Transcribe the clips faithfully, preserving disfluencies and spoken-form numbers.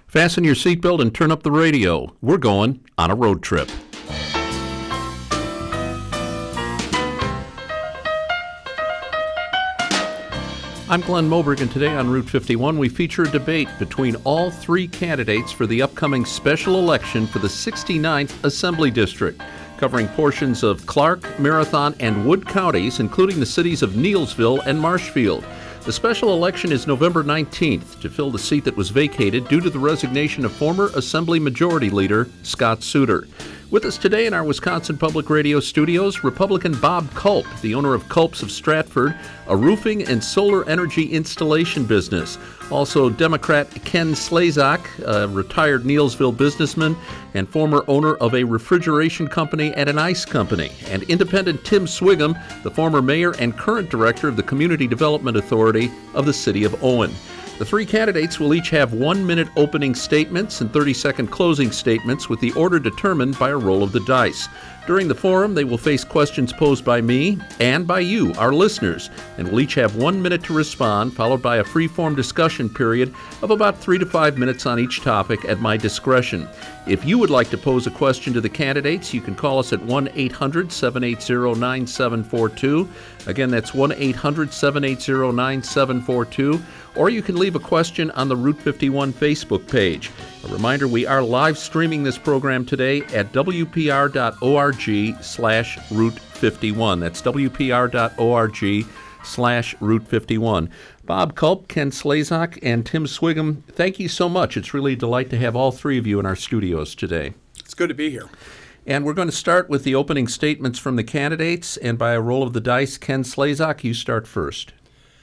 Fasten your seatbelt and turn up the radio. We're going on a road trip. I'm Glenn Moberg, and today on Route fifty-one we feature a debate between all three candidates for the upcoming special election for the sixty-ninth Assembly District, covering portions of Clark, Marathon, and Wood counties, including the cities of Neillsville and Marshfield. The special election is November nineteenth to fill the seat that was vacated due to the resignation of former Assembly Majority Leader Scott Suter. With us today in our Wisconsin Public Radio studios, Republican Bob Culp, the owner of Culp's of Stratford, a roofing and solar energy installation business. Also, Democrat Ken Slezak, a retired Neillsville businessman and former owner of a refrigeration company and an ice company. And Independent Tim Swigum, the former mayor and current director of the Community Development Authority of the City of Owen. The three candidates will each have one-minute opening statements and thirty-second closing statements, with the order determined by a roll of the dice. During the forum, they will face questions posed by me and by you, our listeners, and will each have one minute to respond, followed by a free-form discussion period of about three to five minutes on each topic at my discretion. If you would like to pose a question to the candidates, you can call us at one eight hundred seven eight zero nine seven four two. Again, that's one eight hundred seven eight zero nine seven four two. Or you can leave a question on the Route fifty-one Facebook page. A reminder, we are live streaming this program today at w p r dot org slash Route fifty-one. That's w p r dot org slash Route fifty-one. Bob Culp, Ken Slezak, and Tim Swigum, thank you so much. It's really a delight to have all three of you in our studios today. It's good to be here. And we're going to start with the opening statements from the candidates, and by a roll of the dice, Ken Slezak, you start first.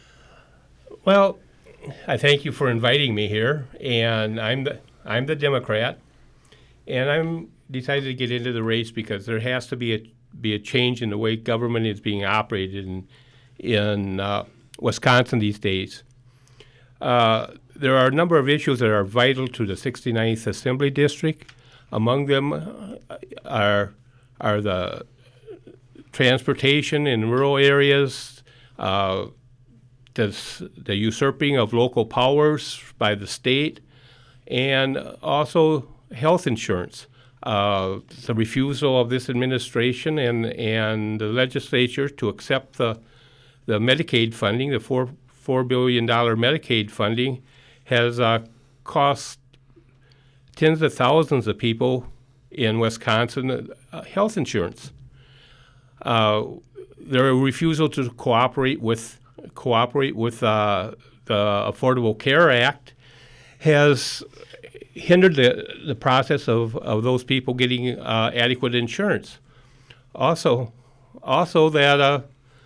Well, I thank you for inviting me here, and I'm the I'm the Democrat, and I'm decided to get into the race because there has to be a be a change in the way government is being operated in in uh, Wisconsin these days. Uh, there are a number of issues that are vital to the sixty-ninth Assembly District. Among them are are the transportation in rural areas. Uh, The, the usurping of local powers by the state, and also health insurance. Uh, the refusal of this administration and and the legislature to accept the the Medicaid funding, the four four billion dollar Medicaid funding, has uh, cost tens of thousands of people in Wisconsin uh, health insurance. Uh, their refusal to cooperate with cooperate with uh, the Affordable Care Act has hindered the, the process of, of those people getting uh, adequate insurance. Also, also that uh,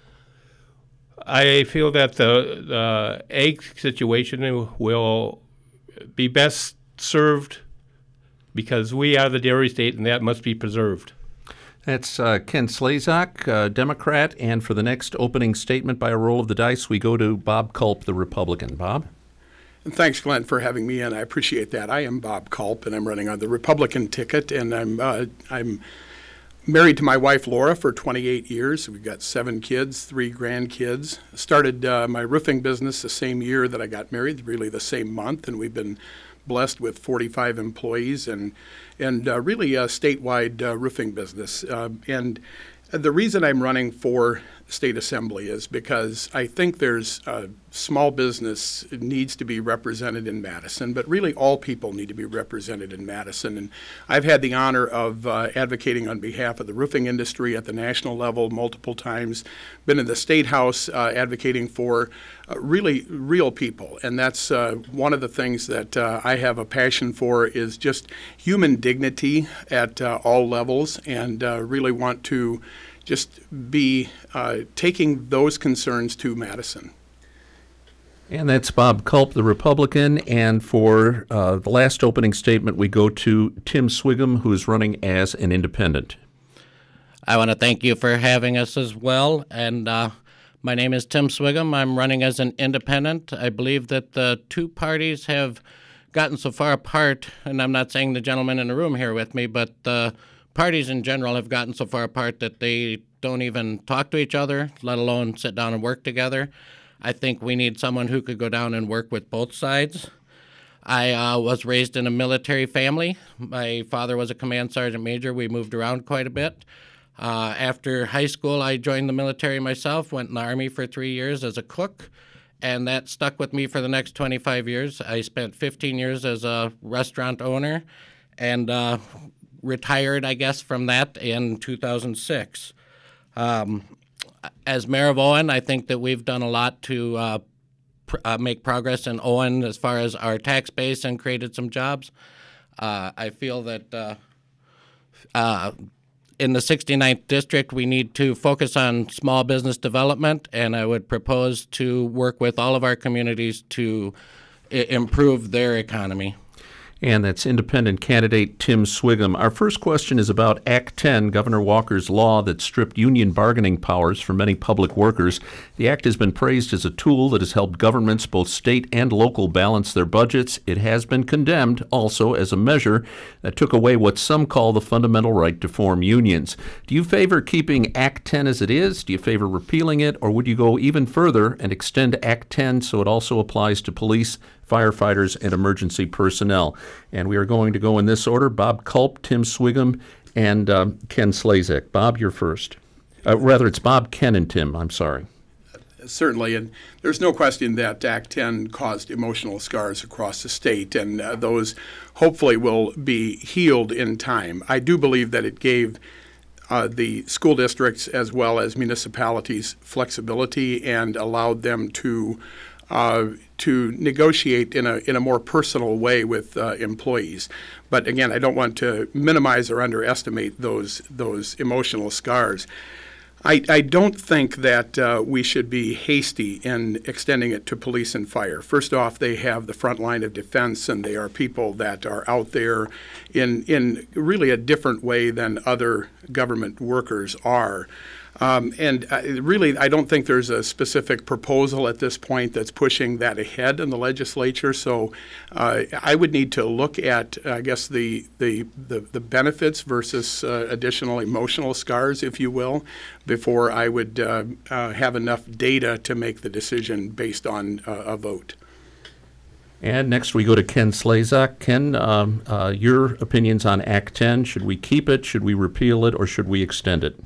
I feel that the, the egg situation will be best served because we are the dairy state, and that must be preserved. That's uh, Ken Slezak, uh, Democrat, and for the next opening statement by a roll of the dice, we go to Bob Culp, the Republican. Bob? And thanks, Glenn, for having me in. I appreciate that. I am Bob Culp, and I'm running on the Republican ticket, and I'm uh, I'm married to my wife, Laura, for twenty-eight years. We've got seven kids, three grandkids. Started uh, my roofing business the same year that I got married, really the same month, and we've been blessed with forty-five employees and and uh, really a statewide uh, roofing business. Uh, and the reason I'm running for state assembly is because I think there's uh, small business needs to be represented in Madison, but really all people need to be represented in Madison. And I've had the honor of uh, advocating on behalf of the roofing industry at the national level multiple times, been in the State House uh, advocating for uh, really real people. And that's uh, one of the things that uh, I have a passion for is just human dignity at uh, all levels, and uh, really want to just be uh, taking those concerns to Madison. And that's Bob Culp, the Republican. And for uh, the last opening statement, we go to Tim Swigum, who is running as an independent. I want to thank you for having us as well. And uh, my name is Tim Swigum. I'm running as an independent. I believe that the two parties have gotten so far apart, and I'm not saying the gentleman in the room here with me, but uh, parties in general have gotten so far apart that they don't even talk to each other, let alone sit down and work together. I think we need someone who could go down and work with both sides. I uh, was raised in a military family. My father was a command sergeant major. We moved around quite a bit. Uh, after high school, I joined the military myself, went in the Army for three years as a cook, and that stuck with me for the next twenty-five years. I spent fifteen years as a restaurant owner and uh, retired, I guess, from that in two thousand six. Um, as mayor of Owen, I think that we've done a lot to uh, pr- uh, make progress in Owen as far as our tax base and created some jobs. Uh, I feel that uh, uh, in the sixty-ninth district, we need to focus on small business development, and I would propose to work with all of our communities to I- improve their economy. And that's independent candidate Tim Swigum. Our first question is about Act ten, Governor Walker's law that stripped union bargaining powers from many public workers. The act has been praised as a tool that has helped governments, both state and local, balance their budgets. It has been condemned also as a measure that took away what some call the fundamental right to form unions. Do you favor keeping Act ten as it is? Do you favor repealing it? Or would you go even further and extend Act ten so it also applies to police, firefighters, and emergency personnel? And we are going to go in this order: Bob Culp, Tim Swigum, and um, Ken Slezak. Bob, you're first. Uh, rather, it's Bob, Ken, and Tim. I'm sorry. Certainly, and there's no question that Act ten caused emotional scars across the state, and uh, those hopefully will be healed in time. I do believe that it gave uh, the school districts as well as municipalities flexibility and allowed them to Uh, to negotiate in a in a more personal way with uh, employees. But again, I don't want to minimize or underestimate those those emotional scars. I, I don't think that uh, we should be hasty in extending it to police and fire. First off, they have the front line of defense, and they are people that are out there in in really a different way than other government workers are. Um, and uh, really, I don't think there's a specific proposal at this point that's pushing that ahead in the legislature. So uh, I would need to look at, I guess, the the, the, the benefits versus uh, additional emotional scars, if you will, before I would uh, uh, have enough data to make the decision based on uh, a vote. And next we go to Ken Slezak. Ken, um, uh, your opinions on Act ten. Should we keep it, should we repeal it, or should we extend it?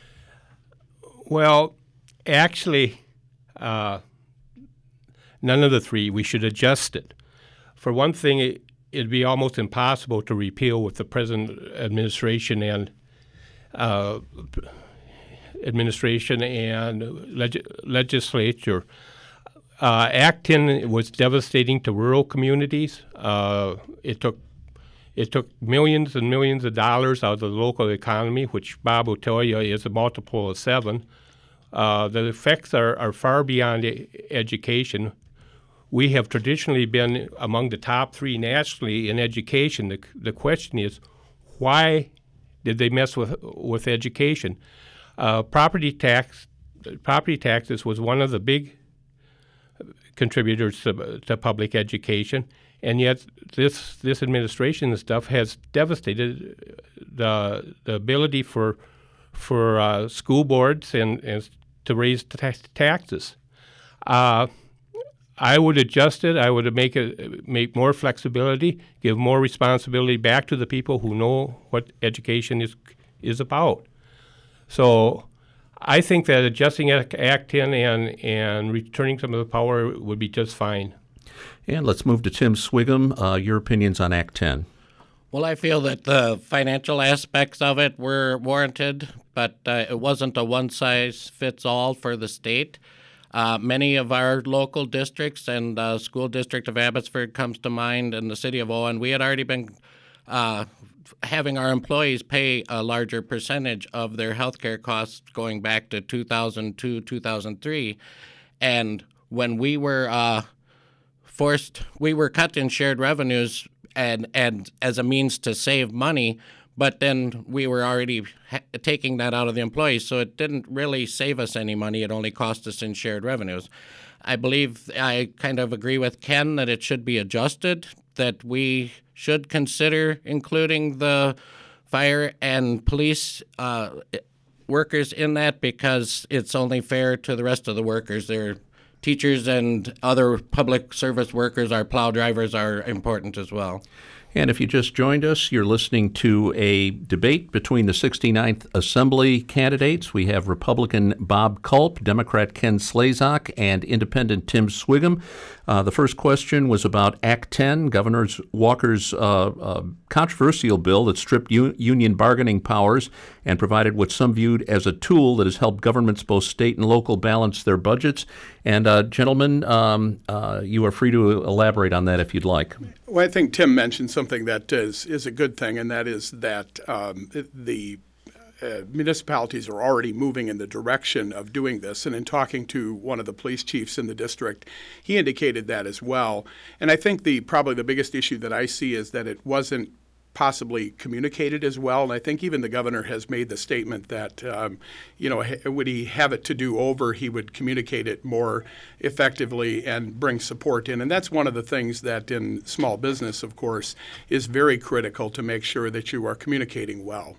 Well, actually, uh, none of the three. We should adjust it. For one thing, it, it'd be almost impossible to repeal with the present administration and uh, administration and leg- legislature. Uh, Act ten was devastating to rural communities. Uh, it took It took millions and millions of dollars out of the local economy, which Bob will tell you is a multiple of seven. Uh, the effects are, are far beyond e- education. We have traditionally been among the top three nationally in education. The, the question is, why did they mess with with education? Uh, property tax, property taxes was one of the big contributors to, to public education. And yet, this this administration and stuff has devastated the the ability for for uh, school boards and, and to raise tax, taxes. Uh, I would adjust it. I would make it make more flexibility, give more responsibility back to the people who know what education is is about. So, I think that adjusting Act ten and and returning some of the power would be just fine. And let's move to Tim Swigum. Uh, your opinions on Act ten. Well, I feel that the financial aspects of it were warranted, but uh, it wasn't a one-size-fits-all for the state. Uh, many of our local districts, and the school district of Abbotsford comes to mind, and the city of Owen, we had already been uh, having our employees pay a larger percentage of their health care costs going back to two thousand two, two thousand three. And when we were uh, forced, we were cut in shared revenues and, and as a means to save money, but then we were already ha- taking that out of the employees, so it didn't really save us any money. It only cost us in shared revenues. I believe I kind of agree with Ken that it should be adjusted, that we should consider including the fire and police uh, workers in that because it's only fair to the rest of the workers. They're teachers and other public service workers, our plow drivers, are important as well. And if you just joined us, you're listening to a debate between the sixty-ninth Assembly candidates. We have Republican Bob Culp, Democrat Ken Slezak, and Independent Tim Swigum. Uh, the first question was about Act ten, Governor Walker's uh, uh, controversial bill that stripped u- union bargaining powers and provided what some viewed as a tool that has helped governments, both state and local, balance their budgets. And uh, gentlemen, um, uh, you are free to elaborate on that if you'd like. Well, I think Tim mentioned something that is, is a good thing, and that is that um, the Uh, municipalities are already moving in the direction of doing this. And in talking to one of the police chiefs in the district, he indicated that as well. And I think the probably the biggest issue that I see is that it wasn't possibly communicated as well. And I think even the governor has made the statement that, um, you know, would he have it to do over, he would communicate it more effectively and bring support in. And that's one of the things that in small business, of course, is very critical, to make sure that you are communicating well.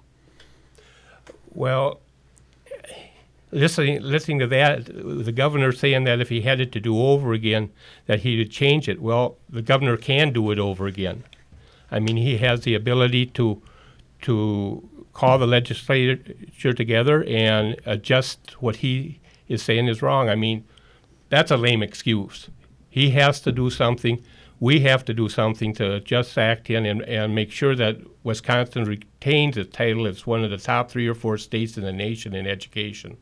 Well, listening listening to that, the governor saying that if he had it to do over again, that he would change it. Well, the governor can do it over again. I mean, he has the ability to to call the legislature together and adjust what he is saying is wrong. I mean, that's a lame excuse. He has to do something. We have to do something to adjust Act ten and, and make sure that Wisconsin retains its title as one of the top three or four states in the nation in education.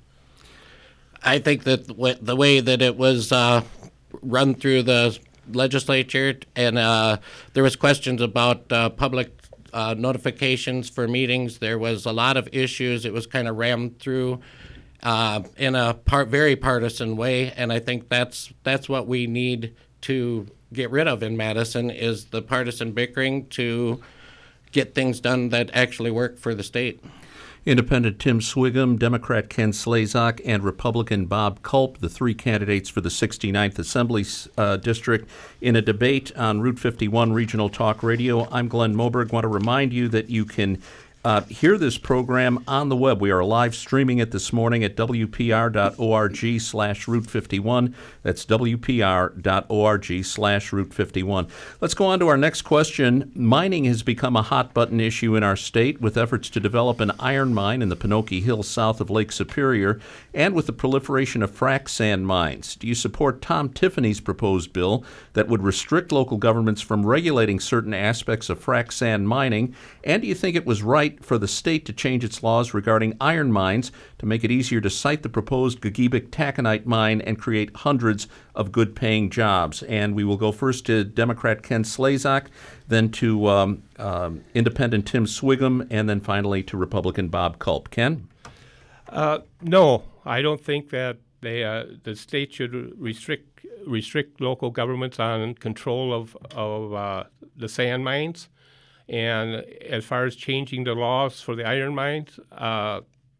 I think that the way that it was uh, run through the legislature, and uh, there was questions about uh, public uh, notifications for meetings. There was a lot of issues. It was kind of rammed through uh, in a part, very partisan way, and I think that's that's what we need to get rid of in Madison, is the partisan bickering, to get things done that actually work for the state. Independent Tim Swigum, Democrat Ken Slezak, and Republican Bob Culp, the three candidates for the sixty-ninth Assembly uh, District, in a debate on Route fifty-one Regional Talk Radio. I'm Glenn Moberg. I want to remind you that you can Uh, hear this program on the web. We are live streaming it this morning at w p r dot org slash route fifty-one. That's w p r dot org slash route fifty-one. Let's go on to our next question. Mining has become a hot button issue in our state, with efforts to develop an iron mine in the Pinocchio Hills south of Lake Superior, and with the proliferation of frac sand mines. Do you support Tom Tiffany's proposed bill that would restrict local governments from regulating certain aspects of frac sand mining? And do you think it was right for the state to change its laws regarding iron mines to make it easier to site the proposed Gogebic taconite mine and create hundreds of good-paying jobs? And we will go first to Democrat Ken Slezak, then to um, um, Independent Tim Swigum, and then finally to Republican Bob Culp. Ken? Uh, no, I don't think that they, uh, the state should restrict restrict local governments on control of, of uh, the sand mines. And as far as changing the laws for the iron mines, uh,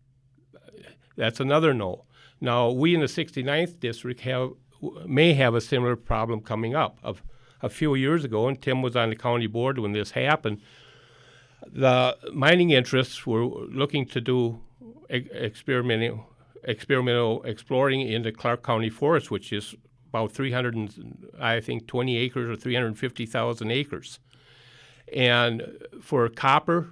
that's another no. Now, we in the sixty-ninth District have may have a similar problem coming up. Of a few years ago, and Tim was on the county board when this happened, the mining interests were looking to do e- experimental, experimental exploring in the Clark County Forest, which is about three hundred, I think, twenty acres or three hundred fifty thousand acres. And for copper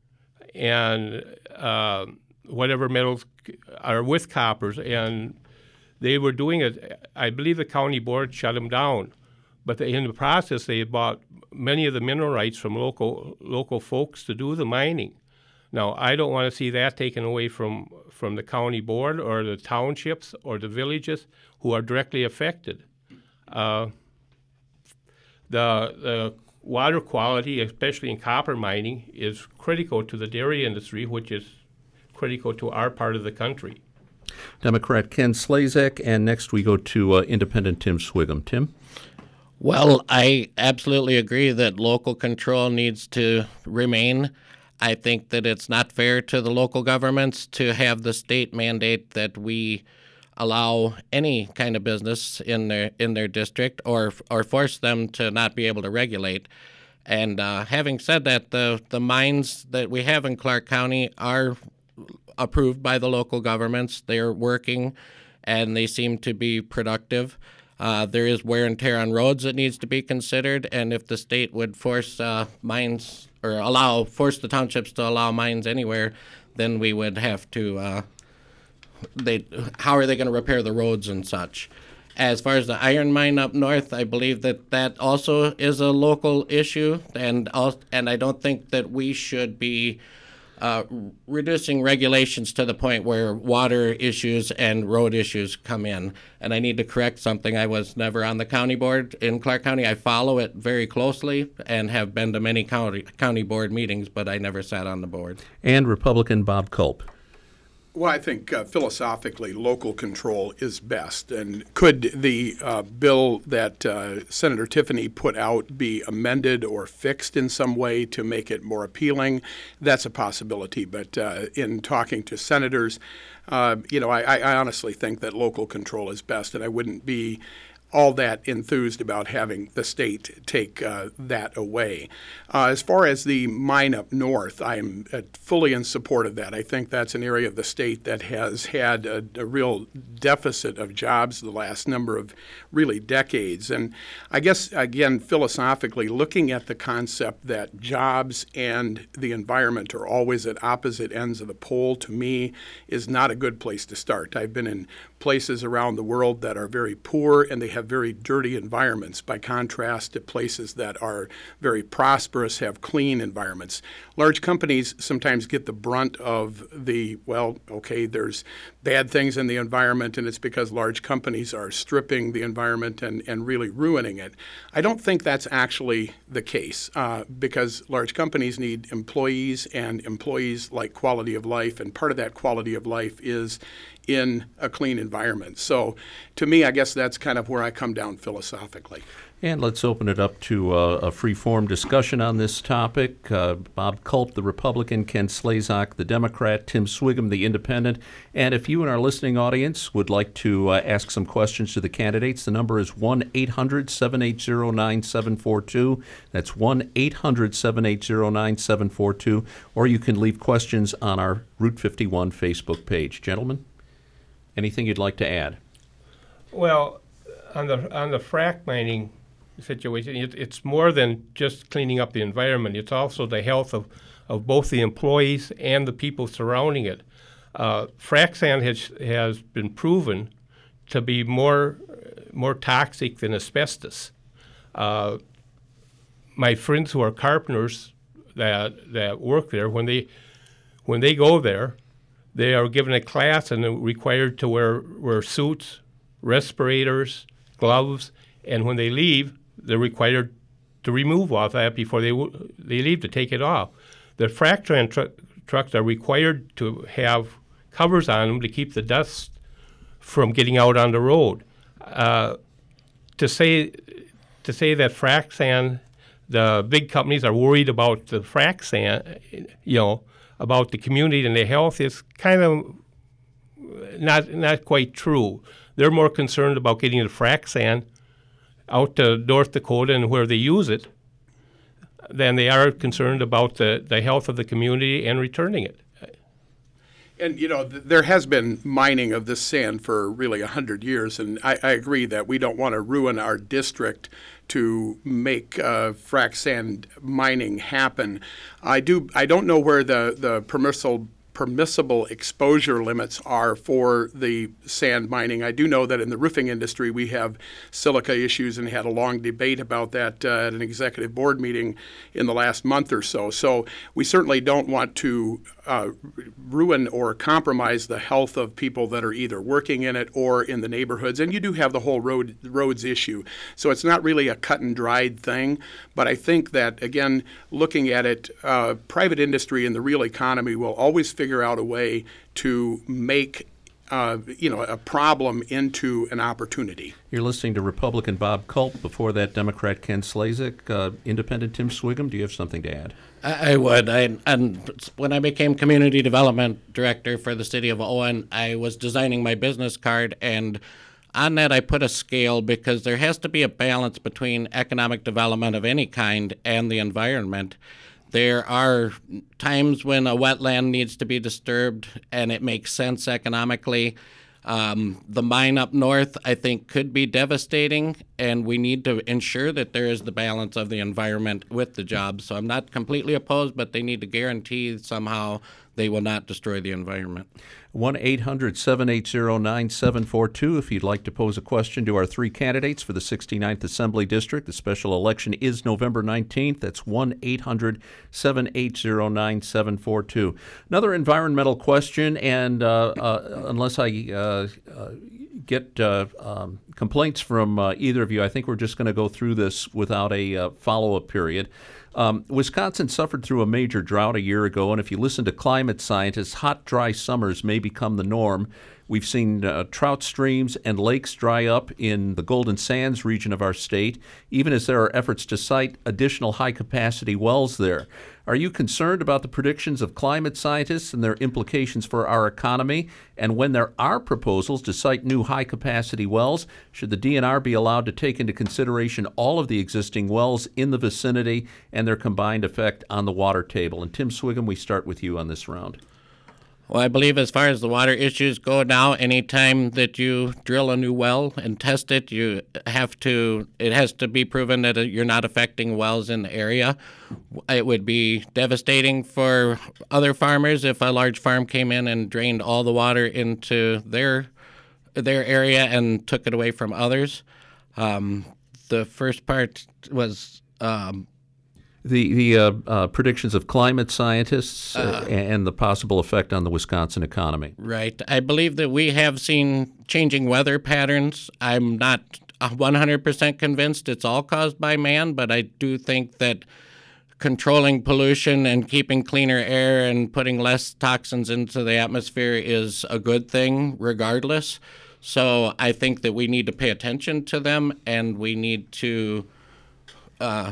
and uh, whatever metals are with coppers, and they were doing it. I believe the county board shut them down, but they, in the process they bought many of the mineral rights from local local folks to do the mining. Now, I don't want to see that taken away from, from the county board or the townships or the villages who are directly affected. Uh, the the water quality, especially in copper mining, is critical to the dairy industry, which is critical to our part of the country. Democrat Ken Slezak, and next we go to uh, Independent Tim Swigum. Tim? Well, I absolutely agree that local control needs to remain. I think that it's not fair to the local governments to have the state mandate that we allow any kind of business in their in their district, or or force them to not be able to regulate. And uh, having said that, the the mines that we have in Clark County are approved by the local governments. They're working, and they seem to be productive. Uh, there is wear and tear on roads that needs to be considered, and if the state would force uh, mines or allow force the townships to allow mines anywhere, then we would have to. Uh, they how are they going to repair the roads and such? As far as the iron mine up north, I believe that that also is a local issue, and al- and I don't think that we should be uh, reducing regulations to the point where water issues and road issues come in. And I need to correct something. I was never on the county board in Clark County. I follow it very closely and have been to many county county board meetings, but I never sat on the board. And Republican Bob Culp. Well, I think uh, philosophically, local control is best. And could the uh, bill that uh, Senator Tiffany put out be amended or fixed in some way to make it more appealing? That's a possibility. But uh, in talking to senators, uh, you know, I, I honestly think that local control is best, and I wouldn't be all that enthused about having the state take uh, that away. Uh, as far as the mine up north, I am uh, fully in support of that. I think that's an area of the state that has had a, a real deficit of jobs the last number of really decades. And I guess, again, philosophically, looking at the concept that jobs and the environment are always at opposite ends of the pole, to me, is not a good place to start. I've been in places around the world that are very poor and they have very dirty environments, by contrast to places that are very prosperous, have clean environments. Large companies sometimes get the brunt of the, well, okay, there's bad things in the environment, and it's because large companies are stripping the environment and, and really ruining it. I don't think that's actually the case, uh, because large companies need employees, and employees like quality of life, and part of that quality of life is in a clean environment. So to me, I guess that's kind of where I come down philosophically. And let's open it up to uh, a free-form discussion on this topic. Uh, Bob Culp, the Republican, Ken Slezak, the Democrat, Tim Swigum, the Independent. And if you and our listening audience would like to uh, ask some questions to the candidates, the number is one eight hundred seven eight zero nine seven four two. That's one eight hundred seven eight zero nine seven four two. Or you can leave questions on our Route fifty-one Facebook page. Gentlemen, anything you'd like to add? Well, on the on the frack mining situation, it, it's more than just cleaning up the environment. It's also the health of, of both the employees and the people surrounding it. Uh, frack sand has has been proven to be more more toxic than asbestos. Uh, my friends who are carpenters that that work there, when they when they go there, they are given a class and are required to wear wear suits, respirators, gloves, and when they leave, they're required to remove all that before they w- they leave to take it off. The frac sand tr- trucks are required to have covers on them to keep the dust from getting out on the road. Uh, to say to say that frac sand, the big companies are worried about the frac sand, you know, about the community and their health is kind of not not quite true. They're more concerned about getting the frac sand out to North Dakota and where they use it than they are concerned about the, the health of the community and returning it. And, you know, th- there has been mining of this sand for really one hundred years, and I, I agree that we don't want to ruin our district to make uh, frac sand mining happen. I do. I don't know where the, the permissible permissible exposure limits are for the sand mining. I do know that in the roofing industry we have silica issues and had a long debate about that uh, at an executive board meeting in the last month or so. So we certainly don't want to uh, ruin or compromise the health of people that are either working in it or in the neighborhoods. And you do have the whole road roads issue. So it's not really a cut and dried thing. But I think that, again, looking at it, uh, private industry and the real economy will always figure figure out a way to make uh, you know, a problem into an opportunity. You're listening to Republican Bob Culp. Before that, Democrat Ken Slezak. Uh, Independent Tim Swigum, do you have something to add? I, I would. I, and when I became Community Development Director for the City of Owen, I was designing my business card, and on that I put a scale because there has to be a balance between economic development of any kind and the environment. There are times when a wetland needs to be disturbed and it makes sense economically. Um, the mine up north, I think, could be devastating, and we need to ensure that there is the balance of the environment with the jobs. So I'm not completely opposed, but they need to guarantee somehow they will not destroy the environment. one eight hundred seven eight zero nine seven four two if you'd like to pose a question to our three candidates for the sixty-ninth Assembly District. The special election is November nineteenth. That's one eight hundred seven eight zero nine seven four two. Another environmental question, and uh, uh, unless I uh, uh, get uh, um, complaints from uh, either of you, I think we're just going to go through this without a uh, follow-up period. Um, Wisconsin suffered through a major drought a year ago, and if you listen to climate scientists, hot, dry summers may become the norm. We've seen uh, trout streams and lakes dry up in the Golden Sands region of our state, even as there are efforts to site additional high-capacity wells there. Are you concerned about the predictions of climate scientists and their implications for our economy? And when there are proposals to site new high-capacity wells, should the D N R be allowed to take into consideration all of the existing wells in the vicinity and their combined effect on the water table? And Tim Swigum, we start with you on this round. Well, I believe as far as the water issues go now, anytime that you drill a new well and test it, you have to, it has to be proven that you're not affecting wells in the area. It would be devastating for other farmers if a large farm came in and drained all the water into their their area and took it away from others. Um, the first part was... Um, The the uh, uh, predictions of climate scientists uh, uh, and the possible effect on the Wisconsin economy. Right. I believe that we have seen changing weather patterns. I'm not one hundred percent convinced it's all caused by man, but I do think that controlling pollution and keeping cleaner air and putting less toxins into the atmosphere is a good thing regardless. So I think that we need to pay attention to them, and we need to uh,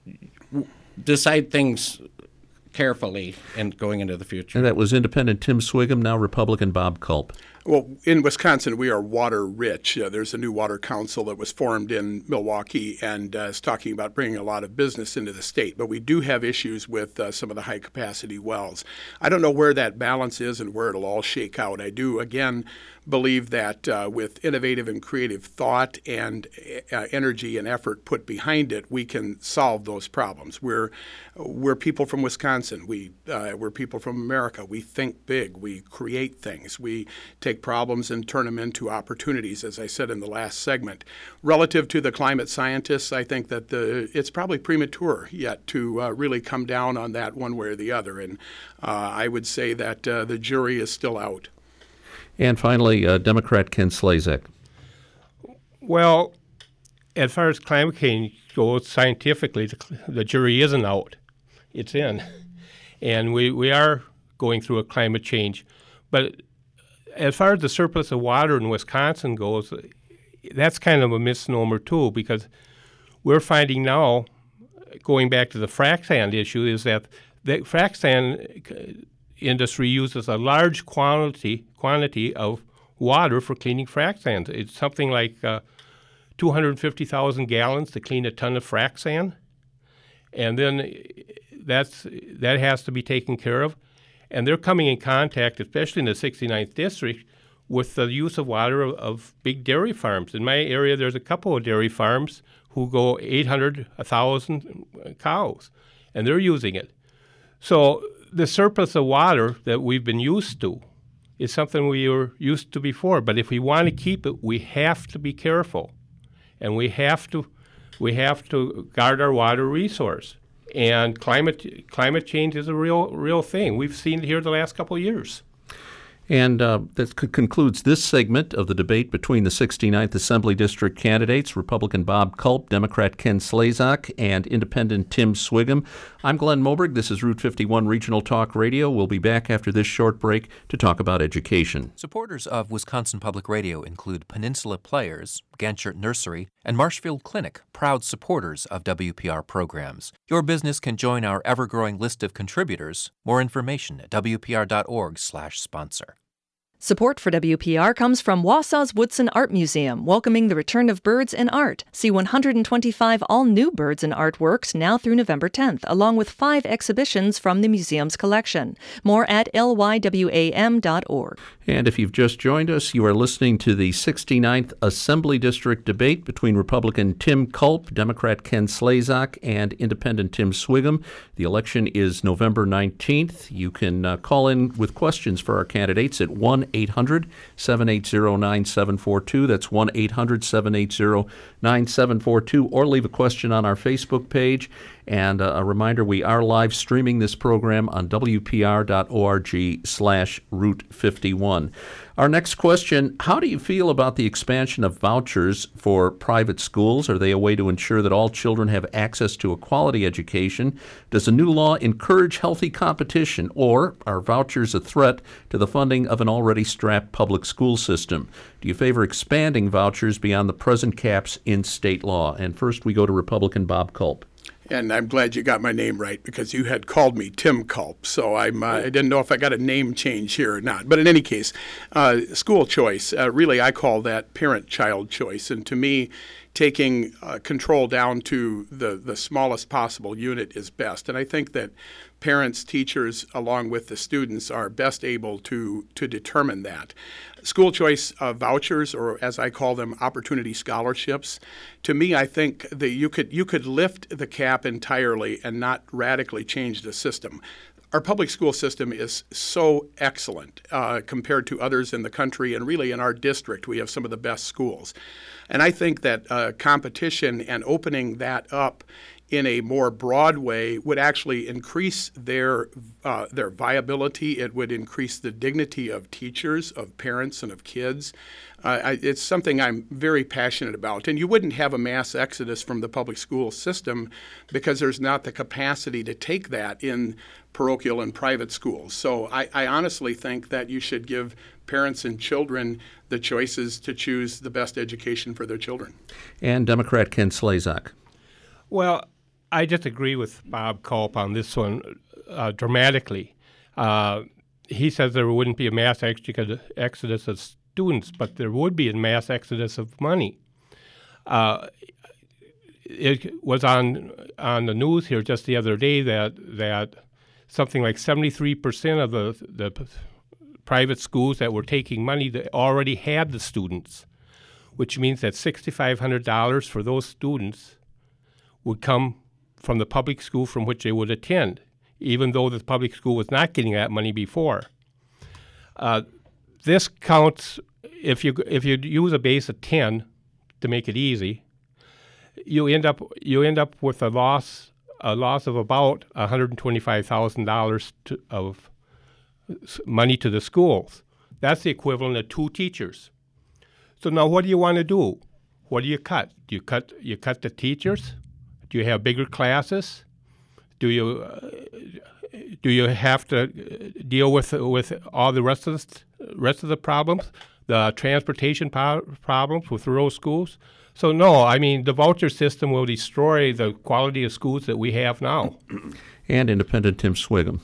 decide things carefully and going into the future. And that was Independent Tim Swigum, now Republican Bob Culp. Well, in Wisconsin, we are water rich. Uh, there's a new water council that was formed in Milwaukee and uh, is talking about bringing a lot of business into the state. But we do have issues with uh, some of the high-capacity wells. I don't know where that balance is and where it'll all shake out. I do, again, believe that uh, with innovative and creative thought and uh, energy and effort put behind it, we can solve those problems. We're we're people from Wisconsin. We uh, we're people from America. We think big. We create things. We take problems and turn them into opportunities, as I said in the last segment. Relative to the climate scientists, I think that the it's probably premature yet to uh, really come down on that one way or the other. And uh, I would say that uh, the jury is still out. And finally, uh, Democrat Ken Slezak. Well, as far as climate change goes, scientifically, the, the jury isn't out. It's in. And we, we are going through a climate change. But as far as the surplus of water in Wisconsin goes, that's kind of a misnomer, too, because we're finding now, going back to the frac sand issue, is that the frac sand industry uses a large quantity quantity of water for cleaning frac sand. It's something like uh, two hundred fifty thousand gallons to clean a ton of frac sand, and then that's that has to be taken care of. And they're coming in contact, especially in the sixty-ninth district, with the use of water of, of big dairy farms. In my area, there's a couple of dairy farms who go eight hundred, one thousand cows, and they're using it. So the surplus of water that we've been used to is something we were used to before. But if we want to keep it, we have to be careful, and we have to we have to guard our water resource. And climate climate change is a real real thing. We've seen it here the last couple of years. And uh, that c- concludes this segment of the debate between the sixty-ninth Assembly District candidates, Republican Bob Culp, Democrat Ken Slezak, and Independent Tim Swigum. I'm Glenn Moberg. This is Route fifty-one Regional Talk Radio. We'll be back after this short break to talk about education. Supporters of Wisconsin Public Radio include Peninsula Players, Ganchert Nursery, and Marshfield Clinic, proud supporters of W P R programs. Your business can join our ever-growing list of contributors. More information at W P R dot org slash sponsor. Support for W P R comes from Wausau's Woodson Art Museum, welcoming the return of birds and art. See one hundred twenty-five all-new birds and artworks now through November tenth, along with five exhibitions from the museum's collection. More at L Y W A M dot org. And if you've just joined us, you are listening to the sixty-ninth Assembly District debate between Republican Tim Culp, Democrat Ken Slezak, and Independent Tim Swigum. The election is November nineteenth. You can uh, call in with questions for our candidates at one eight hundred seven eight zero nine seven four two. That's one eight hundred seven eight zero nine seven four two, or leave a question on our Facebook page. And uh, a reminder, we are live streaming this program on W P R dot org slash Route fifty-one. Our next question, how do you feel about the expansion of vouchers for private schools? Are they a way to ensure that all children have access to a quality education? Does a new law encourage healthy competition, or are vouchers a threat to the funding of an already strapped public school system? Do you favor expanding vouchers beyond the present caps in state law? And first we go to Republican Bob Culp. And I'm glad you got my name right, because you had called me Tim Culp, so I'm, uh, I didn't know if I got a name change here or not. But in any case, uh, school choice, uh, really I call that parent-child choice. And to me, taking uh, control down to the, the smallest possible unit is best. And I think that parents, teachers, along with the students, are best able to, to determine that. School choice uh, vouchers, or as I call them, opportunity scholarships, to me, I think that you could you could lift the cap entirely and not radically change the system. Our public school system is so excellent uh, compared to others in the country, and really in our district, we have some of the best schools. And I think that uh, competition and opening that up in a more broad way would actually increase their uh, their viability. It would increase the dignity of teachers, of parents, and of kids. Uh, I, it's something I'm very passionate about. And you wouldn't have a mass exodus from the public school system because there's not the capacity to take that in parochial and private schools. So I, I honestly think that you should give parents and children the choices to choose the best education for their children. And Democrat Ken Slezak. Well, I just agree with Bob Culp on this one uh, dramatically. Uh, he says there wouldn't be a mass exodus of students, but there would be a mass exodus of money. Uh, it was on on the news here just the other day that that something like seventy-three percent of the the private schools that were taking money that already had the students, which means that six thousand five hundred dollars for those students would come from the public school from which they would attend, even though the public school was not getting that money before. Uh, this counts if you if you use a base of ten to make it easy. You end up you end up with a loss a loss of about one hundred twenty-five thousand dollars of money to the schools. That's the equivalent of two teachers. So now, what do you want to do? What do you cut? Do you cut you cut the teachers? Do you have bigger classes? Do you uh, do you have to deal with with all the rest of the rest of the problems, the transportation po- problems with rural schools? So no, I mean the voucher system will destroy the quality of schools that we have now. And Independent Tim Swigum.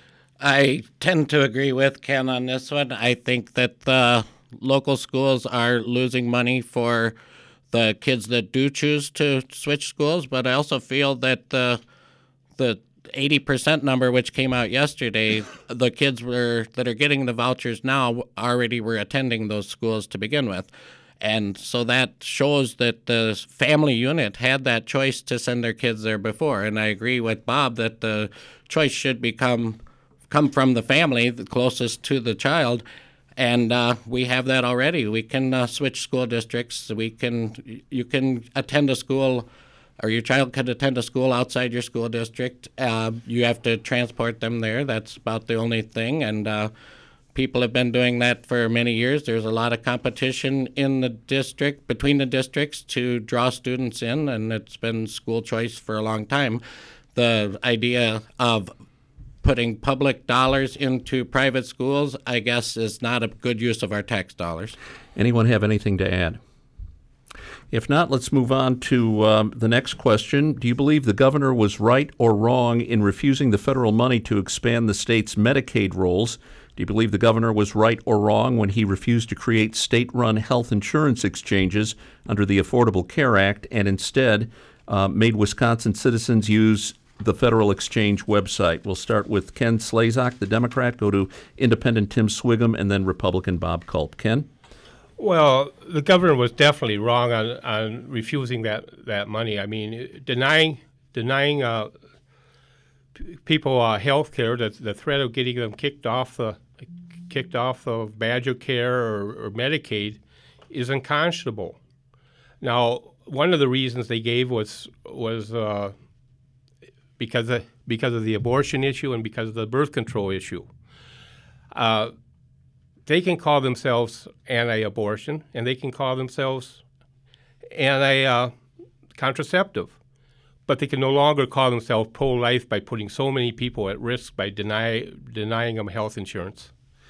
I tend to agree with Ken on this one. I think that the local schools are losing money for the kids that do choose to switch schools, but I also feel that the the eighty percent number, which came out yesterday, the kids were that are getting the vouchers now already were attending those schools to begin with. And so that shows that the family unit had that choice to send their kids there before. And I agree with Bob that the choice should become come from the family, the closest to the child. And uh, we have that already. We can uh, switch school districts. We can, you can attend a school, or your child could attend a school outside your school district. Uh, you have to transport them there. That's about the only thing. And uh, people have been doing that for many years. There's a lot of competition in the district, between the districts, to draw students in, and it's been school choice for a long time. The idea of putting public dollars into private schools, I guess, is not a good use of our tax dollars. Anyone have anything to add? If not, let's move on to um, the next question. Do you believe the governor was right or wrong in refusing the federal money to expand the state's Medicaid rolls Do you believe the governor was right or wrong when he refused to create state-run health insurance exchanges under the Affordable Care Act and instead uh, made Wisconsin citizens use the Federal Exchange website? We'll start with Ken Slezak, the Democrat, go to Independent Tim Swigum, and then Republican Bob Culp. Ken? Well, the governor was definitely wrong on, on refusing that, that money. I mean, denying denying uh, p- people uh, health care, the, the threat of getting them kicked off the kicked off of Badger Care or, or Medicaid is unconscionable. Now, one of the reasons they gave was was uh, because of, because of the abortion issue and because of the birth control issue. Uh, they can call themselves anti-abortion, and they can call themselves anti-contraceptive, uh, but they can no longer call themselves pro-life by putting so many people at risk by deny, denying them health insurance.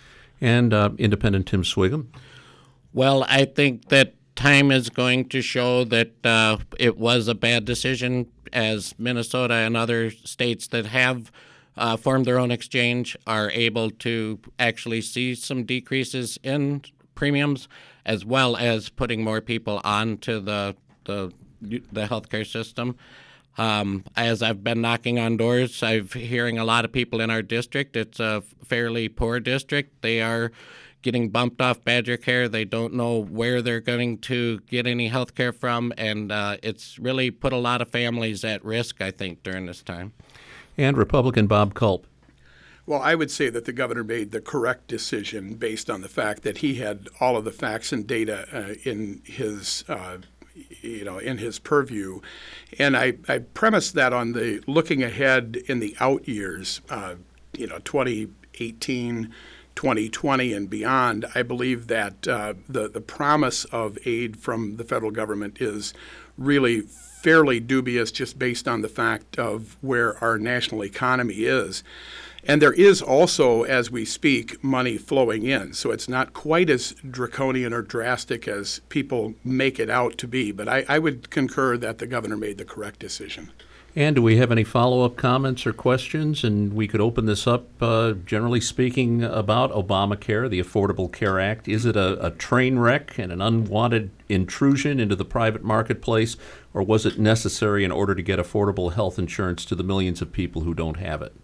And uh, Independent Tim Swigum? Well, I think that time is going to show that uh, it was a bad decision, as Minnesota and other states that have uh, formed their own exchange are able to actually see some decreases in premiums, as well as putting more people onto the the, the healthcare system. Um, as I've been knocking on doors, I'm hearing a lot of people in our district. It's a fairly poor district. They are getting bumped off Badger Care. They don't know where they're going to get any health care from, and uh, it's really put a lot of families at risk, I think, during this time. And Republican Bob Culp. Well, I would say that the governor made the correct decision based on the fact that he had all of the facts and data uh, in his uh, you know, in his purview. And I, I premise that on the looking ahead in the out years, uh, you know, twenty eighteen, twenty twenty and beyond. I believe that uh, the, the promise of aid from the federal government is really fairly dubious just based on the fact of where our national economy is. And there is also, as we speak, money flowing in. So it's not quite as draconian or drastic as people make it out to be. But I, I would concur that the governor made the correct decision. And do we have any follow-up comments or questions? And we could open this up, uh, generally speaking, about Obamacare, the Affordable Care Act. Is it a, a train wreck and an unwanted intrusion into the private marketplace, or was it necessary in order to get affordable health insurance to the millions of people who don't have it?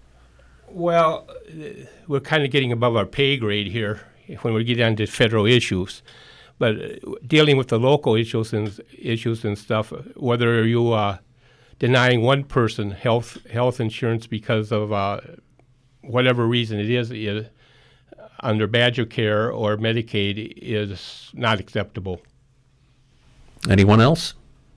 Well, we're kind of getting above our pay grade here when we get into federal issues. But dealing with the local issues and issues and stuff, whether you uh, denying one person health health insurance because of uh, whatever reason it is, is under Badger Care or Medicaid is not acceptable. Anyone else?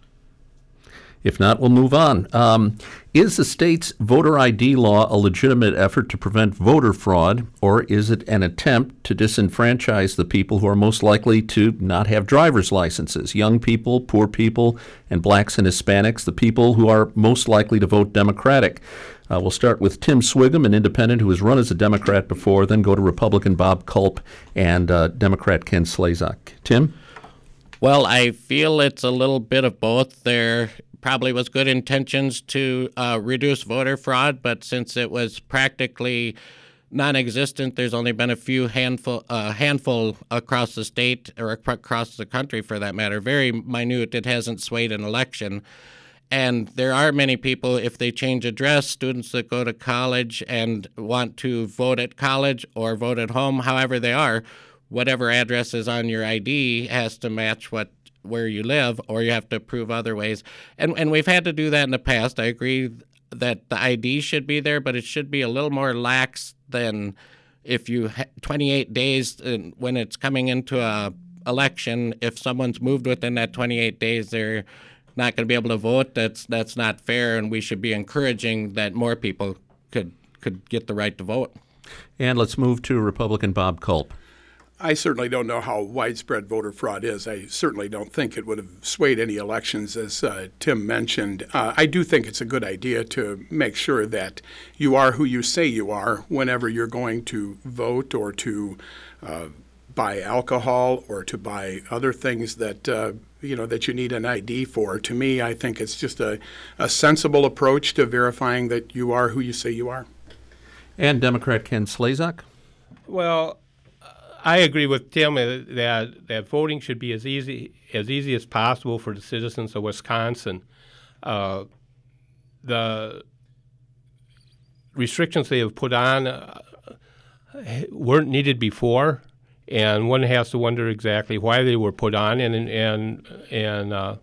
If not, we'll move on. Um, is the state's voter I D law a legitimate effort to prevent voter fraud, or is it an attempt to disenfranchise the people who are most likely to not have driver's licenses? Young people, poor people, and blacks and Hispanics, the people who are most likely to vote Democratic. Uh, we'll start with Tim Swigum, an independent who has run as a Democrat before, then go to Republican Bob Culp and uh, Democrat Ken Slezak. Tim? Well, I feel it's a little bit of both. There probably was good intentions to uh, reduce voter fraud, but since it was practically non-existent, there's only been a few handful, uh, handful across the state or across the country, for that matter. Very minute. It hasn't swayed an election. And there are many people, if they change address, students that go to college and want to vote at college or vote at home, however they are, whatever address is on your I D has to match what where you live, or you have to prove other ways. And and we've had to do that in the past. I agree that the I D should be there, but it should be a little more lax than if you ha- twenty-eight days when it's coming into a election. If someone's moved within that twenty-eight days, they're not going to be able to vote. That's that's not fair, and we should be encouraging that more people could could get the right to vote. And let's move to Republican Bob Culp. I certainly don't know how widespread voter fraud is. I certainly don't think it would have swayed any elections, as uh, Tim mentioned. Uh, I do think it's a good idea to make sure that you are who you say you are whenever you're going to vote or to uh, buy alcohol or to buy other things that uh, you know that you need an I D for. To me, I think it's just a, a sensible approach to verifying that you are who you say you are. And Democrat Ken Slezak. Well, I agree with Tim that that voting should be as easy as easy as possible for the citizens of Wisconsin. Uh, the restrictions they have put on uh, weren't needed before, and one has to wonder exactly why they were put on, and and and uh,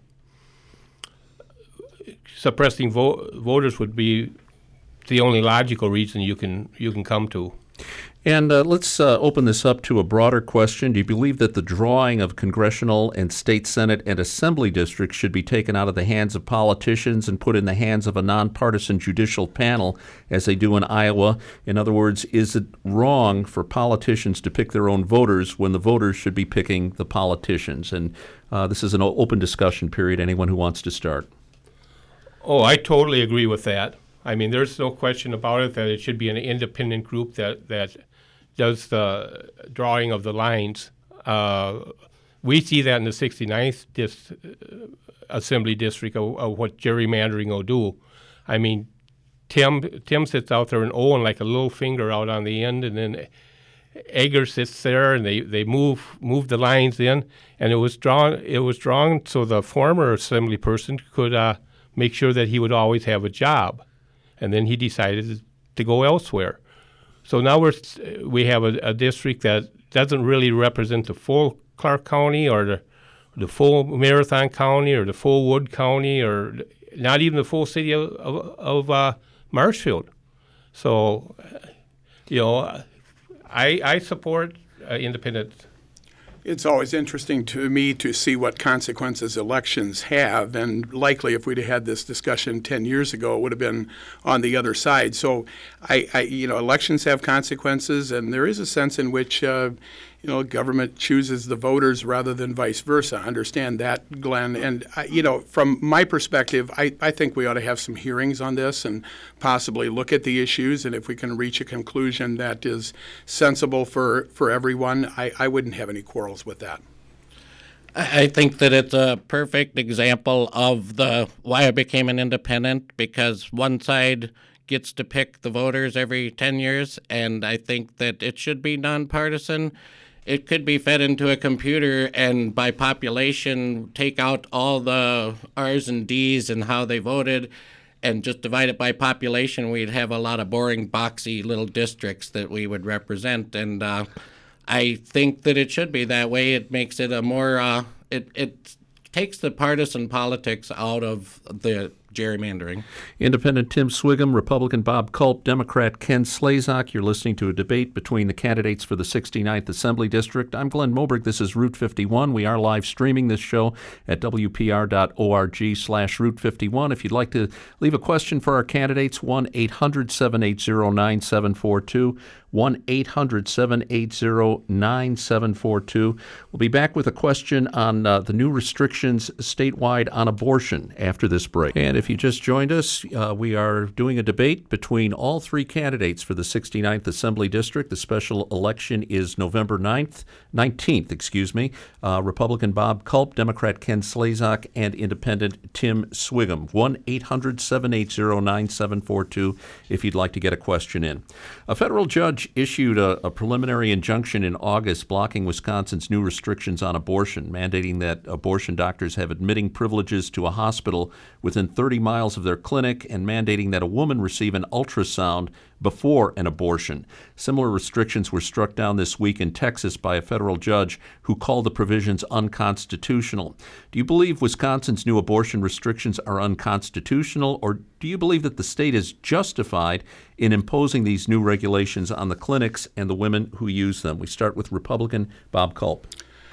suppressing vo- voters would be the only logical reason you can you can come to. And uh, let's uh, open this up to a broader question. Do you believe that the drawing of congressional and state senate and assembly districts should be taken out of the hands of politicians and put in the hands of a nonpartisan judicial panel as they do in Iowa? In other words, is it wrong for politicians to pick their own voters when the voters should be picking the politicians? And uh, this is an open discussion period. Anyone who wants to start. Oh, I totally agree with that. I mean, there's no question about it that it should be an independent group that, that does the drawing of the lines. Uh, we see that in the sixty-ninth dis- Assembly District of, of what gerrymandering will do. I mean, Tim Tim sits out there and Owen like a little finger out on the end, and then Egger sits there, and they, they move move the lines in, and it was drawn it was drawn so the former assembly person could uh, make sure that he would always have a job, and then he decided to go elsewhere. So now we're we have a, a district that doesn't really represent the full Clark County or the the full Marathon County or the full Wood County or not even the full city of of, of uh, Marshfield. So, you know, I I support uh, independent. It's always interesting to me to see what consequences elections have, and likely if we'd had this discussion ten years ago, it would have been on the other side. So, I, I you know, elections have consequences, and there is a sense in which, uh, you know, government chooses the voters rather than vice versa. I understand that, Glenn. And, I, you know, from my perspective, I, I think we ought to have some hearings on this and possibly look at the issues. And if we can reach a conclusion that is sensible for, for everyone, I, I wouldn't have any quarrels with that. I think that it's a perfect example of the why I became an independent, because one side gets to pick the voters every ten years, and I think that it should be nonpartisan. It could be fed into a computer and by population take out all the R's and D's and how they voted and just divide it by population. We'd have a lot of boring, boxy little districts that we would represent. And uh, I think that it should be that way. It makes it a more, uh, it, it takes the partisan politics out of the gerrymandering. Independent Tim Swigum, Republican Bob Culp, Democrat Ken Slezak. You're listening to a debate between the candidates for the sixty-ninth Assembly District. I'm Glenn Moberg. This is Route fifty-one. We are live streaming this show at W P R dot org slash Route fifty-one. If you'd like to leave a question for our candidates, one eight hundred seven eight zero nine seven four two. one eight hundred seven eight zero nine seven four two. We'll be back with a question on uh, the new restrictions statewide on abortion after this break. And if you just joined us, uh, we are doing a debate between all three candidates for the sixty-ninth Assembly District. The special election is November ninth, nineteenth, excuse me. Uh, Republican Bob Culp, Democrat Ken Slezak, and Independent Tim Swigum. one eight hundred seven eight zero nine seven four two if you'd like to get a question in. A federal judge issued a, a preliminary injunction in August blocking Wisconsin's new restrictions on abortion, mandating that abortion doctors have admitting privileges to a hospital within thirty miles of their clinic and mandating that a woman receive an ultrasound before an abortion. Similar restrictions were struck down this week in Texas by a federal judge who called the provisions unconstitutional. Do you believe Wisconsin's new abortion restrictions are unconstitutional, or do you believe that the state is justified in imposing these new regulations on the clinics and the women who use them? We start with Republican Bob Culp.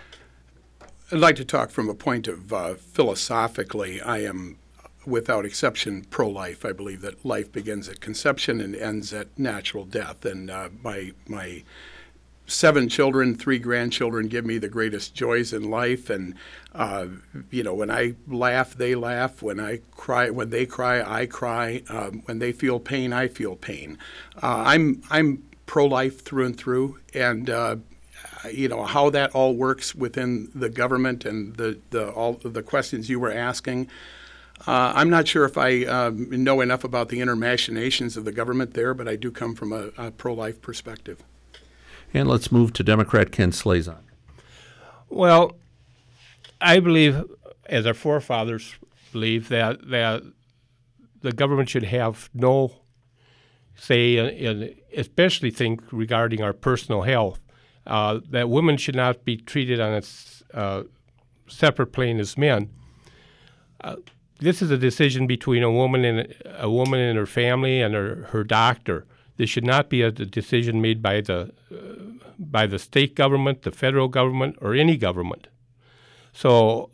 I'd like to talk from a point of uh, philosophically. I am, without exception, pro-life. I believe that life begins at conception and ends at natural death. And uh, my my seven children, three grandchildren give me the greatest joys in life. And uh, you know, when I laugh, they laugh. When I cry, when they cry, I cry. Um, when they feel pain, I feel pain. Uh, I'm I'm pro-life through and through. And uh, you know how that all works within the government and the the all the questions you were asking. Uh, I'm not sure if I um, know enough about the inner machinations of the government there, but I do come from a, a pro-life perspective. And let's move to Democrat Ken Slezak. Well, I believe, as our forefathers believe, that that the government should have no say in, in especially think regarding our personal health. Uh, that women should not be treated on a uh, separate plane as men. Uh, this is a decision between a woman and a woman and her family and her, her doctor. This should not be a, a decision made by the uh, by the state government, the federal government, or any government. So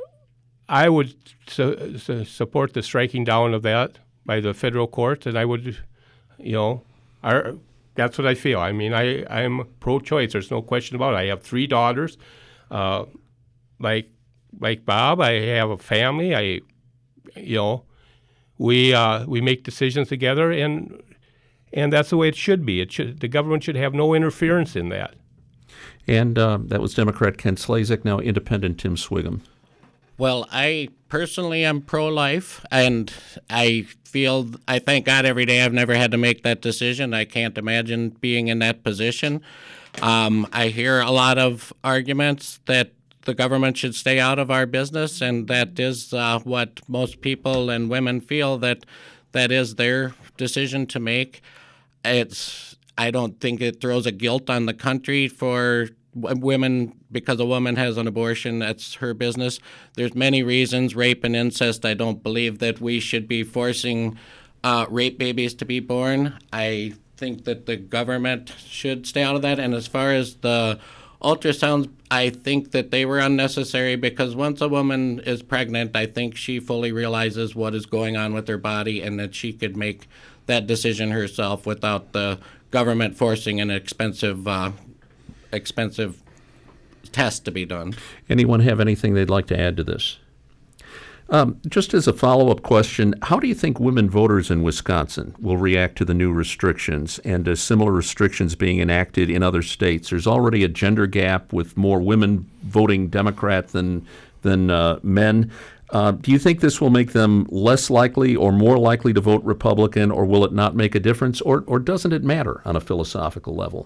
I would su- su- support the striking down of that by the federal courts, and I would, you know, our, that's what I feel. I mean, I, I'm pro-choice. There's no question about it. I have three daughters. Uh, like like Bob, I have a family. I, you know, we uh, we make decisions together, and and that's the way it should be. It should, the government should have no interference in that. And uh, that was Democrat Ken Slezak, now Independent Tim Swigum. Well, I personally am pro-life, and I feel, I thank God every day I've never had to make that decision. I can't imagine being in that position. Um, I hear a lot of arguments that the government should stay out of our business, and that is uh, what most people and women feel that that is their decision to make. It's, I don't think it throws a guilt on the country for women because a woman has an abortion. That's her business. There's many reasons, rape and incest. I don't believe that we should be forcing uh, rape babies to be born. I think that the government should stay out of that. And as far as the ultrasounds, I think that they were unnecessary because once a woman is pregnant, I think she fully realizes what is going on with her body and that she could make that decision herself without the government forcing an expensive uh, expensive test to be done. Anyone have anything they'd like to add to this? Um, just as a follow-up question, how do you think women voters in Wisconsin will react to the new restrictions and uh, similar restrictions being enacted in other states? There's already a gender gap with more women voting Democrat than than uh, men. Uh, do you think this will make them less likely or more likely to vote Republican, or will it not make a difference, or or doesn't it matter on a philosophical level?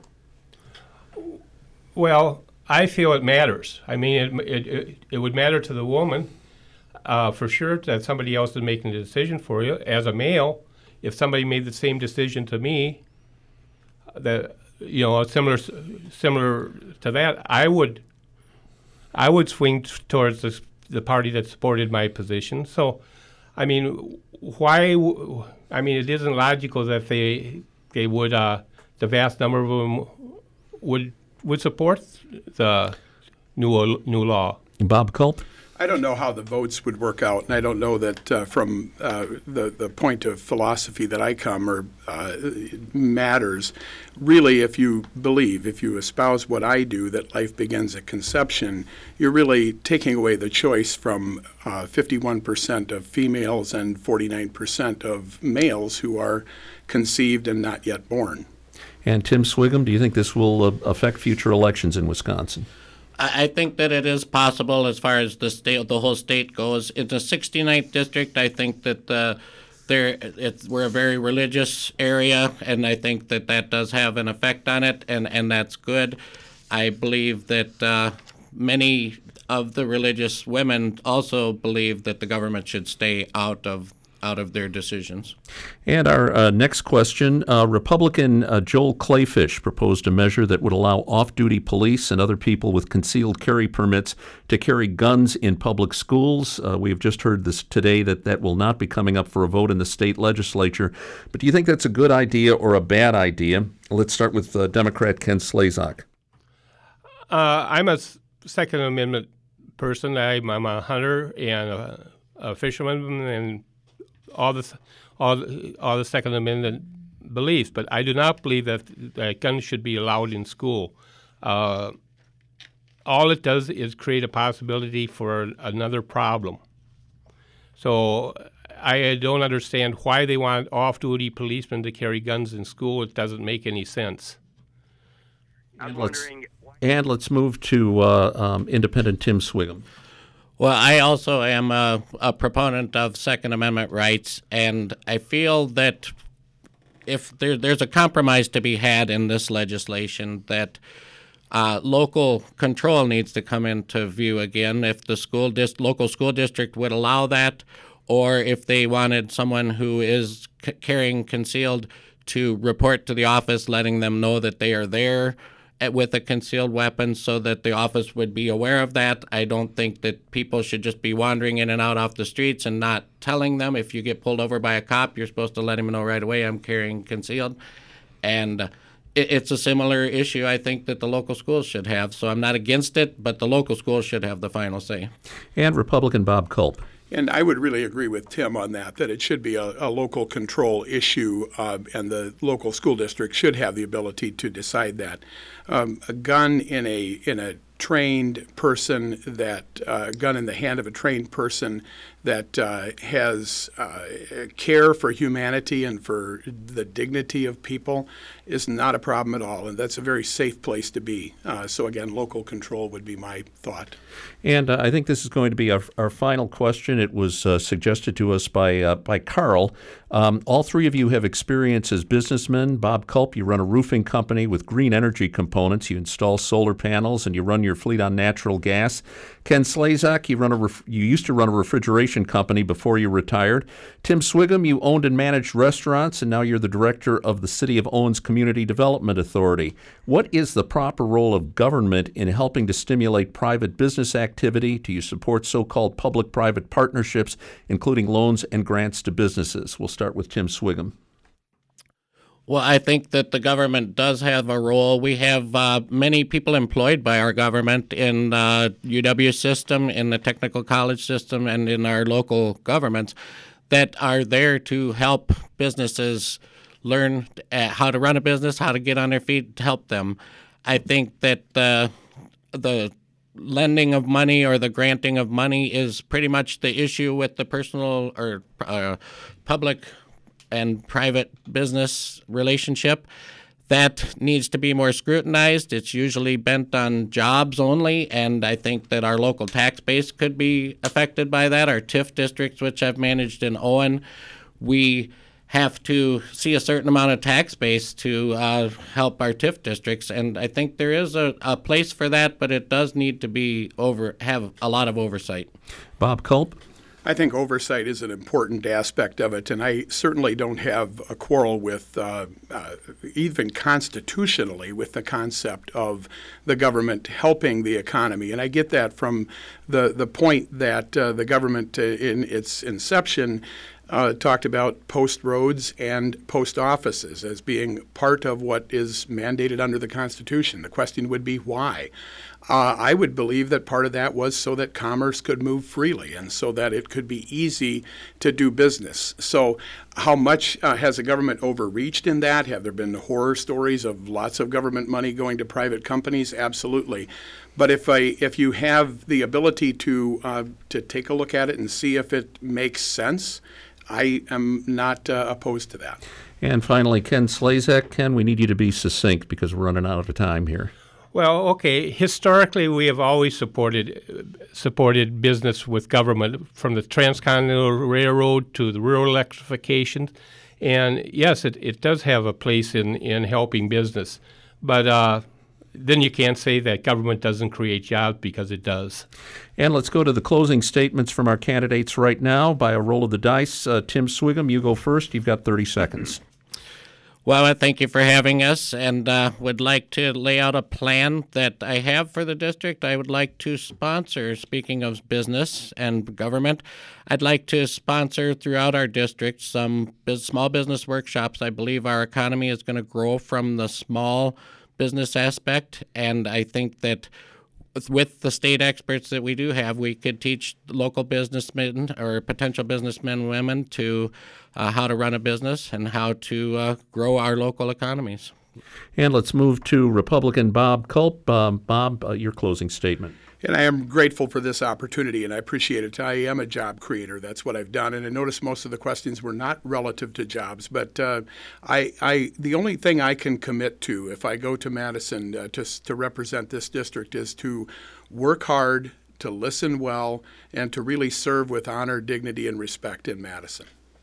Well, I feel it matters. I mean, it it, it, it would matter to the woman. Uh, for sure, that somebody else is making the decision for you. As a male, if somebody made the same decision to me, that you know, similar similar to that, I would I would swing t- towards the the party that supported my position. So, I mean, why? W- I mean, it isn't logical that they they would uh, the vast number of them would would support the new new law. Bob Culp? I don't know how the votes would work out, and I don't know that uh, from uh, the the point of philosophy that I come or uh, matters. Really, if you believe, if you espouse what I do, that life begins at conception, you're really taking away the choice from uh, fifty-one percent of females and forty-nine percent of males who are conceived and not yet born. And Tim Swigum, do you think this will uh, affect future elections in Wisconsin? I think that it is possible as far as the state, the whole state goes. In the sixty-ninth district, I think that uh, there, it's, we're a very religious area, and I think that that does have an effect on it, and, and that's good. I believe that uh, many of the religious women also believe that the government should stay out of out of their decisions. And our uh, next question, uh, Republican uh, Joel Clayfish proposed a measure that would allow off-duty police and other people with concealed carry permits to carry guns in public schools. Uh, we have just heard this today that that will not be coming up for a vote in the state legislature. But do you think that's a good idea or a bad idea? Let's start with uh, Democrat Ken Slezak. Uh, I'm a Second Amendment person. I'm, I'm a hunter and a, a fisherman and all the all the, all the Second Amendment beliefs, but I do not believe that, that guns should be allowed in school. Uh, all it does is create a possibility for another problem. So I don't understand why they want off-duty policemen to carry guns in school. It doesn't make any sense. And let's, and let's move to uh, um, Independent Tim Swigum. Well, I also am a, a proponent of Second Amendment rights, and I feel that if there, there's a compromise to be had in this legislation that uh, local control needs to come into view again. If the school dis- local school district would allow that, or if they wanted someone who is c- carrying concealed to report to the office, letting them know that they are there at, with a concealed weapon so that the office would be aware of that. I don't think that people should just be wandering in and out off the streets and not telling them. If you get pulled over by a cop, you're supposed to let him know right away, I'm carrying concealed. And uh, it, it's a similar issue, I think, that the local schools should have. So I'm not against it, but the local schools should have the final say. And Republican Bob Culp. And I would really agree with Tim on that, that it should be a, a local control issue, uh, and the local school district should have the ability to decide that. Um, a gun in a in a trained person, that uh, gun in the hand of a trained person that uh, has uh, care for humanity and for the dignity of people is not a problem at all, and that's a very safe place to be. Uh, so again, local control would be my thought. And uh, I think this is going to be our, our final question. It was uh, suggested to us by uh, by Carl. Um, all three of you have experience as businessmen. Bob Culp, you run a roofing company with green energy components. You install solar panels and you run your fleet on natural gas. Ken Slezak, you run a ref- you used to run a refrigeration company before you retired. Tim Swigum, you owned and managed restaurants, and now you're the director of the City of Owens Community Development Authority. What is the proper role of government in helping to stimulate private business activity? Do you support so-called public-private partnerships, including loans and grants to businesses? We'll start with Tim Swigum. Well, I think that the government does have a role. We have uh, many people employed by our government in the uh, U W system, in the technical college system, and in our local governments that are there to help businesses learn uh, how to run a business, how to get on their feet, to help them. I think that uh, the lending of money or the granting of money is pretty much the issue with the personal or uh, public and private business relationship. That needs to be more scrutinized. It's usually bent on jobs only, and I think that our local tax base could be affected by that. Our T I F districts, which I've managed in Owen, we have to see a certain amount of tax base to uh, help our T I F districts, and I think there is a, a place for that, but it does need to be over have a lot of oversight. Bob Culp? I think oversight is an important aspect of it, and I certainly don't have a quarrel with, uh, uh, even constitutionally, with the concept of the government helping the economy. And I get that from the, the point that uh, the government, uh, in its inception, uh, talked about post roads and post offices as being part of what is mandated under the Constitution. The question would be why? Uh, I would believe that part of that was so that commerce could move freely and so that it could be easy to do business. So how much uh, has the government overreached in that? Have there been horror stories of lots of government money going to private companies? Absolutely. But if I, if you have the ability to uh, to take a look at it and see if it makes sense, I am not uh, opposed to that. And finally, Ken Slezak. Ken, we need you to be succinct because we're running out of time here. Well, okay. Historically, we have always supported supported business with government, from the Transcontinental Railroad to the rural electrification. And yes, it, it does have a place in, in helping business. But uh, then you can't say that government doesn't create jobs, because it does. And let's go to the closing statements from our candidates right now. By a roll of the dice, uh, Tim Swigum, you go first. You've got thirty seconds. Well, I thank you for having us, and uh, would like to lay out a plan that I have for the district. I would like to sponsor, speaking of business and government, I'd like to sponsor throughout our district some biz- small business workshops. I believe our economy is going to grow from the small business aspect, and I think that with the state experts that we do have, we could teach local businessmen or potential businessmen and women to uh, how to run a business and how to uh, grow our local economies. And let's move to Republican Bob Culp. Um, Bob, uh, your closing statement. And I am grateful for this opportunity, and I appreciate it. I am a job creator. That's what I've done. And I noticed most of the questions were not relative to jobs. But uh, I, I, the only thing I can commit to if I go to Madison uh, to, to represent this district is to work hard, to listen well, and to really serve with honor, dignity, and respect in Madison.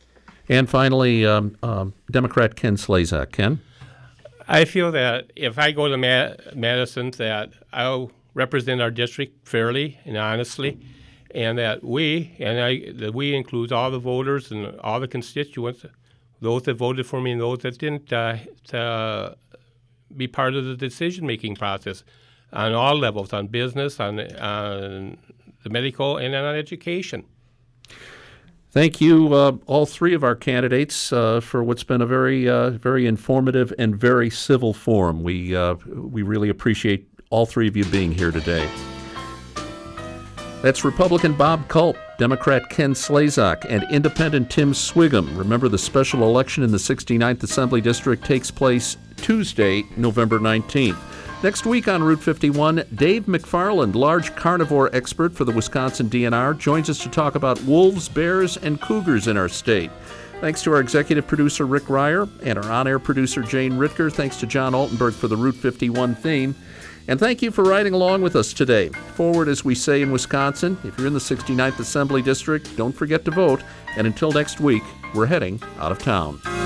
And finally, um, um, Democrat Ken Slezak. Ken? I feel that if I go to Ma- Madison, that I'll represent our district fairly and honestly, and that we, and I, that we includes all the voters and all the constituents, those that voted for me and those that didn't, uh, to be part of the decision-making process on all levels, on business, on, on the medical, and on education. Thank you, uh, all three of our candidates, uh, for what's been a very, uh, very informative and very civil forum. We uh, we really appreciate all three of you being here today. That's Republican Bob Culp, Democrat Ken Slezak, and Independent Tim Swigum. Remember, the special election in the sixty-ninth Assembly District takes place Tuesday, November nineteenth. Next week on Route fifty-one, Dave McFarland, large carnivore expert for the Wisconsin D N R, joins us to talk about wolves, bears, and cougars in our state. Thanks to our executive producer, Rick Ryer, and our on-air producer, Jane Ritker. Thanks to John Altenberg for the Route fifty-one theme. And thank you for riding along with us today. Forward, as we say in Wisconsin. If you're in the sixty-ninth Assembly District, don't forget to vote. And until next week, we're heading out of town.